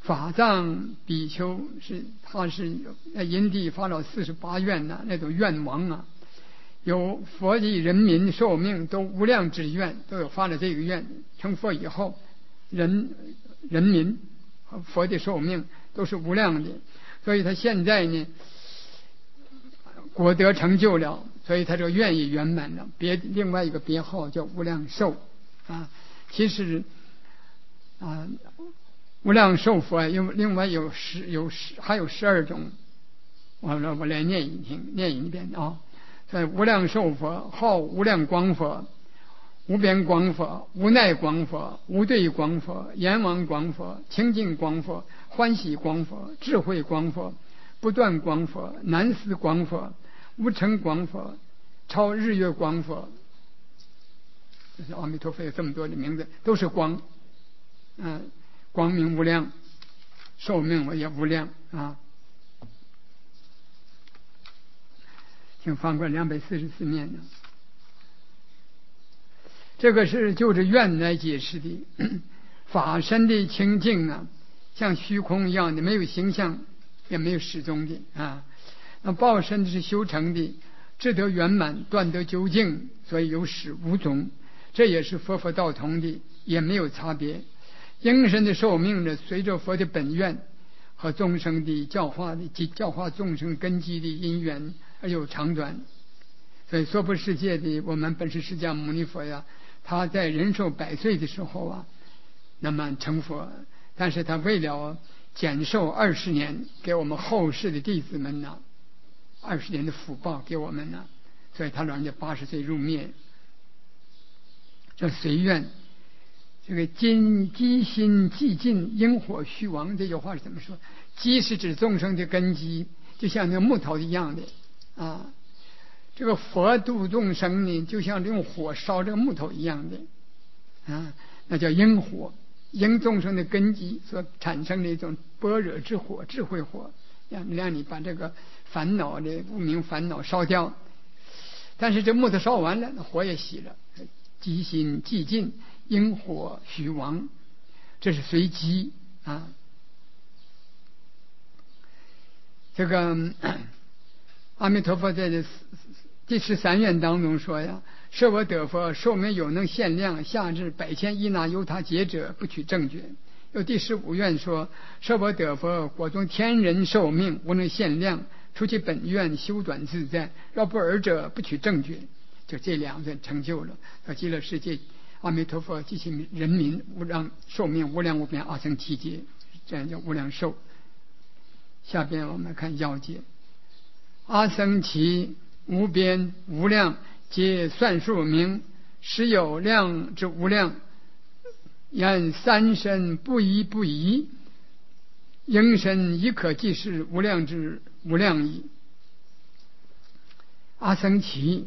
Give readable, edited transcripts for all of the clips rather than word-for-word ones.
法藏比丘他是因地发了48愿呐，那种愿王啊，有佛的人民寿命都无量之愿，都有发了这个愿，成佛以后，人民和佛的寿命都是无量的，所以他现在呢，果德成就了，所以他这个愿也圆满了。另外一个别号叫无量寿啊，其实啊。无量寿佛另外还有12种，我来念一遍啊。在无量寿佛号无量光佛、无边光佛、无奈光佛、无对光佛、阎王光佛、清净光佛、欢喜光佛、智慧光佛、不断光佛、南思光佛、无成光佛、超日月光佛。这是阿弥陀佛有这么多的名字，都是光，光明无量，寿命也无量啊。请翻过244面呢。这个是就着愿来解释的。法身的清净啊，像虚空一样的，没有形象，也没有始终的啊。那报身是修成的，智得圆满，断得究竟，所以有始无终。这也是佛道同的，也没有差别。应身的寿命呢，随着佛的本愿和众生的教化众生根基的因缘而有长短。所以娑婆世界的我们本师释迦牟尼佛呀，他在人寿100岁的时候啊，那么成佛，但是他为了减寿20年，给我们后世的弟子们呢20年的福报给我们呢，所以他老人家80岁入灭。这随愿。这个机心寂尽，因火虚亡，这句话是怎么说？机是指众生的根基，就像那个木头一样的啊。这个佛度众生呢，就像用火烧这个木头一样的啊，那叫因火，因众生的根基所产生的一种般若之火、智慧火，让你把这个烦恼的无明烦恼烧掉。但是这木头烧完了，那火也熄了，机心寂尽。因火虚亡，这是随机啊。这个阿弥陀佛在这第13愿当中说呀：“设我得佛，寿命有能限量，下至100千伊那由他劫者，不取正觉。”又第15愿说：“设我得佛，果中天人寿命无能限量，除其本愿修短自在，若不尔者，不取正觉。”就这2愿成就了，到极乐世界。阿弥陀佛及其人民无量寿命无量无边阿僧祇劫，这样叫无量寿。下边我们看要解：阿僧祇无边无量，皆算数名，实有量之无量。言三身不一不一，应身亦可计是无量之无量矣。阿僧祇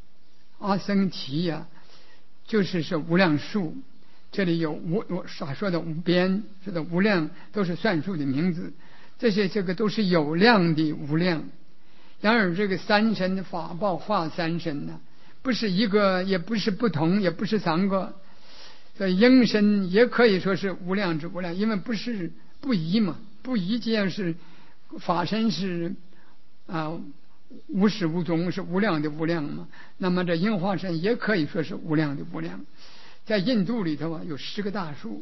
呀。就是无量数，这里有说的无边，说的无量，都是算数的名字。这个都是有量的无量。然而这个三身法报化三身呢，不是一个，也不是不同，也不是3个。所以应身也可以说是无量之无量，因为不是不一嘛，不一既然是法身是无始无终，是无量的无量嘛。那么这应化身也可以说是无量的无量。在印度里头啊，有10个大数，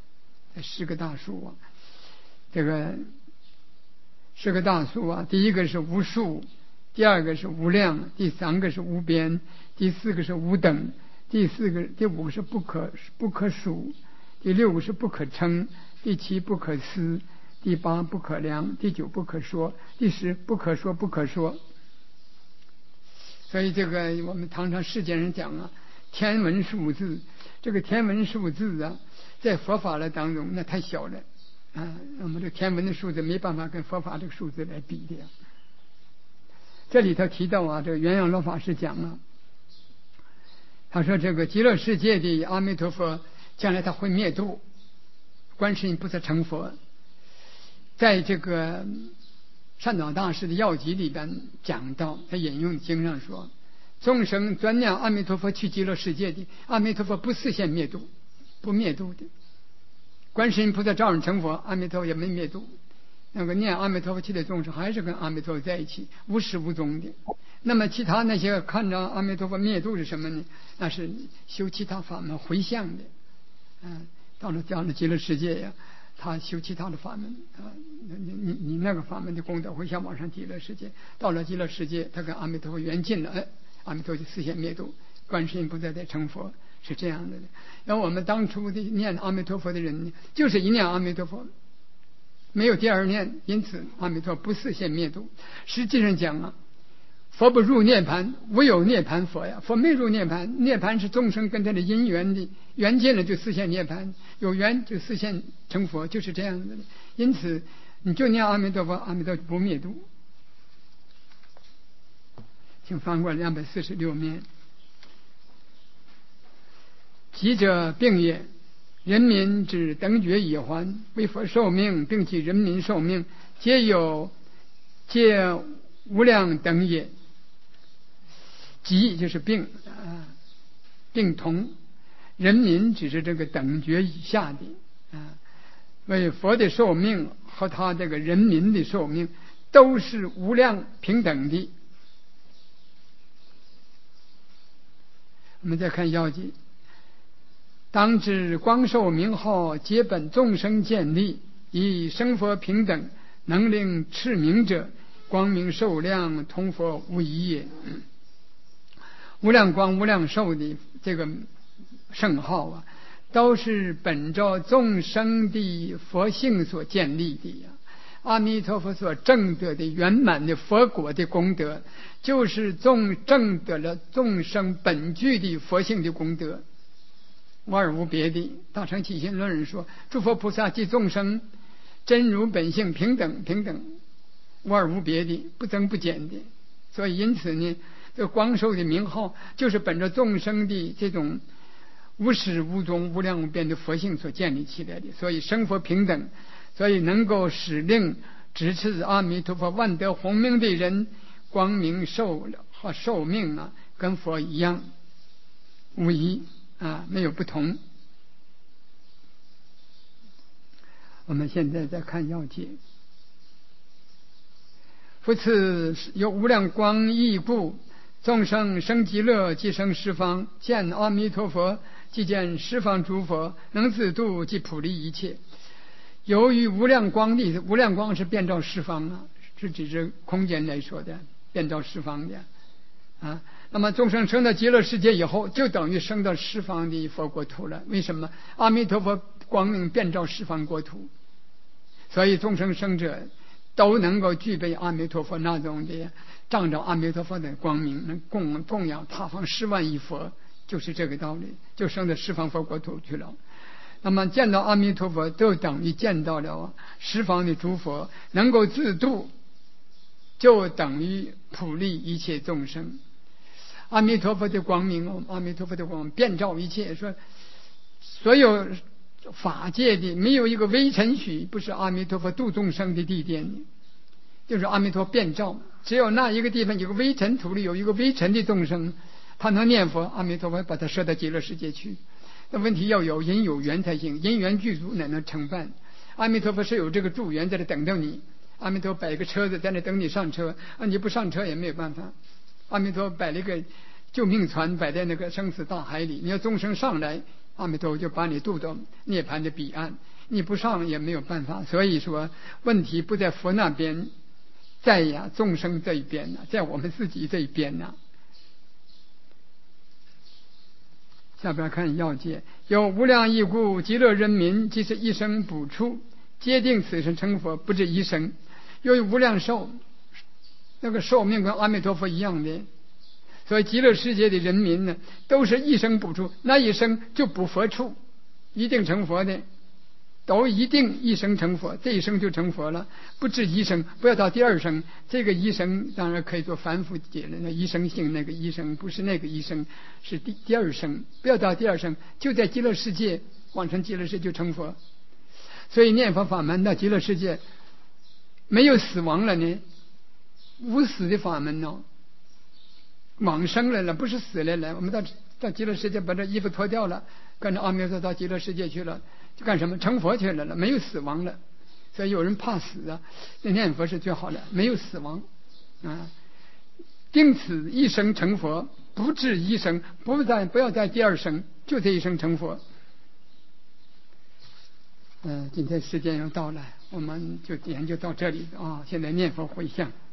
这个10个大数啊，第一个是无数，第2个是无量，第3个是无边，第4个是无等，第5个是不可数，第6个是不可称，第7不可思，第8不可量，第9不可说，第10不可说不可说。所以这个我们常常世间人讲啊，天文数字，这个天文数字啊，在佛法的当中那太小了啊，那么这天文的数字没办法跟佛法这个数字来比的。这里头提到啊，这个元阳老法师讲啊，他说这个极乐世界的阿弥陀佛将来他会灭度，观世音菩萨成佛。在这个善导大师的要集里边讲到，他引用经上说，众生专念阿弥陀佛去极乐世界的，阿弥陀佛不示现灭度，不灭度的。 观世音菩萨照样成佛，阿弥陀佛也没灭度。那个念阿弥陀佛去的众生还是跟阿弥陀佛在一起，无始无终的。那么其他那些看着阿弥陀佛灭度是什么呢？那是修其他法门回向的。到了将来极乐世界呀，他修其他的法门啊，你那个法门的功德回向往上极乐世界，到了极乐世界，他跟阿弥陀佛缘尽了，阿弥陀佛就实现灭度，观世音菩萨在成佛，是这样的。然后我们当初的念阿弥陀佛的人，就是一念阿弥陀佛，没有第二念，因此阿弥陀不实现灭度。实际上讲啊，佛不入涅盘，唯有涅盘佛呀。佛没入涅盘，涅盘是众生跟他的因缘的，缘尽了就实现涅盘，有缘就实现成佛，就是这样子的。因此你就念阿弥陀佛，阿弥陀不灭度。请翻过246面。疾者病也，人民之等觉已还，为佛受命，并其人民受命，皆无量等也。疾就是病病童，人民只是这个等觉以下的为佛的寿命和他这个人民的寿命都是无量平等的。我们再看要记，当知光寿名号皆本众生建立，以生佛平等，能令持名者，光明寿量同佛无异也。无量光无量寿的这个圣号啊，都是本着众生的佛性所建立的呀。阿弥陀佛所证得的圆满的佛果的功德，就是证得了众生本具的佛性的功德，无二无别的。大乘起信论人说，诸佛菩萨及众生真如本性平等，无二无别的，不增不减的。所以因此呢，这光寿的名号就是本着众生的这种无始无终无量无边的佛性所建立起来的，所以生佛平等，所以能够使令直持阿弥陀佛万德洪名的人，光明寿命啊，跟佛一样无异没有不同。我们现在再看要解。复次有无量光义故，众生生极乐即生十方，见阿弥陀佛即见十方诸佛，能自度即普利一切。由于无量光力，无量光是遍照十方是指着空间来说的，遍照十方的那么众生生到极乐世界以后，就等于生到十方的佛国土了。为什么？阿弥陀佛光明遍照十方国土，所以众生生者都能够具备阿弥陀佛那种的仗着阿弥陀佛的光明，能供养他方10万亿佛，就是这个道理，就生到十方佛国土去了。那么见到阿弥陀佛，都等于见到了十方的诸佛，能够自度，就等于普利一切众生。阿弥陀佛的光明，阿弥陀佛的光明遍照一切，说所有法界的没有一个微尘许不是阿弥陀佛度众生的地点，就是阿弥陀遍照，只有那一个地方有个微尘土里有一个微尘的众生，他能念佛，阿弥陀佛把他摄到极乐世界去。那问题要有因有缘才行，因缘具足才能承办。阿弥陀佛是有这个助缘在这等着你，阿弥陀摆个车子在那等你上车你不上车也没有办法。阿弥陀摆了一个救命船摆在那个生死大海里，你要众生上来，阿弥陀佛就把你渡到涅槃的彼岸，你不上也没有办法。所以说问题不在佛那边，在众生这一边在我们自己这一边下边看要解，有无量义故，极乐人民即是一生补处，皆定此生成佛，不止一生。由于无量寿，那个寿命跟阿弥陀佛一样的，所以极乐世界的人民呢，都是一生补处，那一生就补佛处，一定成佛的，都一定一生成佛，这一生就成佛了，不止一生，不要到第二生。这个一生当然可以做凡夫解了，那一生性那个一生不是那个一生，是第二生，不要到第二生，就在极乐世界往生极乐世界就成佛。所以念佛法门到极乐世界没有死亡了呢，无死的法门往生来了，不是死来了。我们到极乐世界把这衣服脱掉了，跟着阿弥陀到极乐世界去了， 就干什么？成佛去了，没有死亡了。所以有人怕死啊，那念佛是最好的，没有死亡啊。定此一生成佛，不至一生，不要在第二生，就这一生成佛。今天时间又到了，我们就研究到这里啊。现在念佛回向。